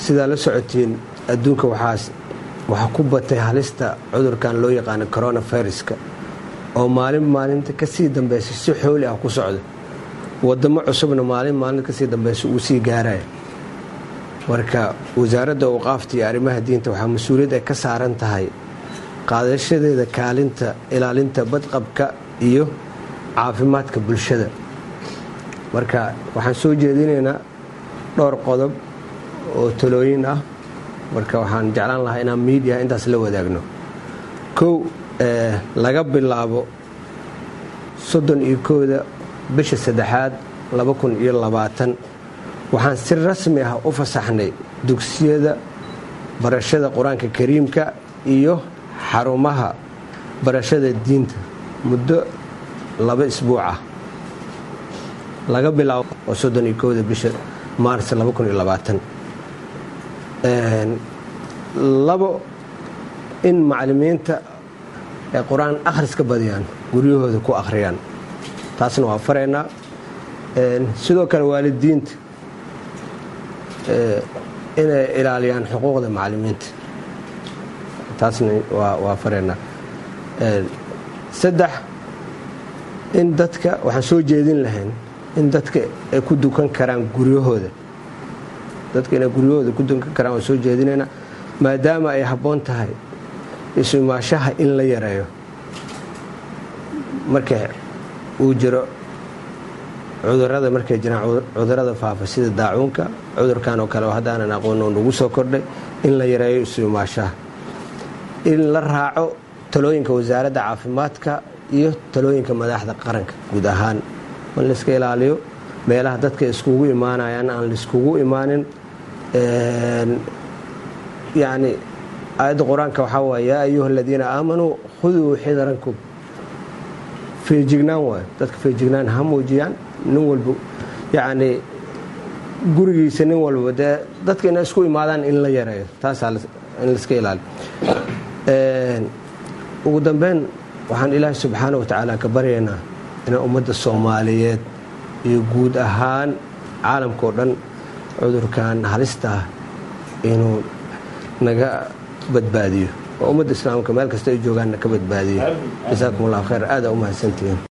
sidaa la socotiin adduunka waxaa ku batay halista cudurkan loo yaqaano coronaviruska oo maalinta ka sii dambaysa si xooli ah ku socda wadamo cusubna maalin ka sii dambaysa uu sii gaaraya marka wasaaradda awqaafta iyo arrimaha diinta waxaa mas-uuliyad ay ka saaran tahay qaadashadeeda kaalinta ilaalinta badqabka iyo caafimaadka bulshada marka waxaan soo jeedinaynaa dhowr qodob oo talooyin ah marka waxaan jeclaan lahaa inaan miidiyaha intaas la wadaagno kow laga bilaabo 31 bisha 3 2020 waxaan si rasmi ah u fasaxnay dugsiyada barashada qur-aanka kariimka iyo xarumaha barashada diinta muddo 2 isbuuc ah laga bilaabo 31 bisha maars 2020 labo in macallimiinta ay qur-aan akhriska badiyaan guryahooda ku akhriyaan taasna waa faraynaa sidoo kale waalidiinta inay ilaaliyaan xuquuqda macallimiinta taasna waa faraynaa 3 in dadka waxaan soo jeedin lahayn in dadka ay ku dukan karaan guryahooda dadka inay guryahooda ku dukan karaan waa soo jeedinayna maadaama ay habboon tahay isumaashaha in la yareeyo marka uu jiro cudurrada markay jiraan cudurrada faafa sida daacuunka cudurkan oo kale oo haddaanan aqoon oo nagu soo kordhay in la yareeyo isumaashaha in la raaco talooyinka wasaaradda caafimaadka iyo talooyinka madaxda qaranka guud ahaan in la iska ilaaliyo meelaha dadka iskugu imaanayaan aan la iskugu imaanin yani aayadda qur-aanka waxaa waay yaa ayuha aladiina aamanuu khuduu xidrankum feejignaan waay dadka feejignaan ha muujiyaan nin walba yani gurigiisa nin walba dee dadka inay isku imaadaan in la yareeyo taasaa in la iska ilaaliyo ugu dambeyn waxaan ilaahay subxaana wa tacaala ka baryaynaa inay ummadda soomaaliyeed iyo guud ahaan caalamka oo dhan cudurkan halistaah inuu naga badbaadiyo oo ummadda islaamka meel kasta ay joogaanna ka badbaadiyo jasaakum allah khayr aada u mahadsantihiin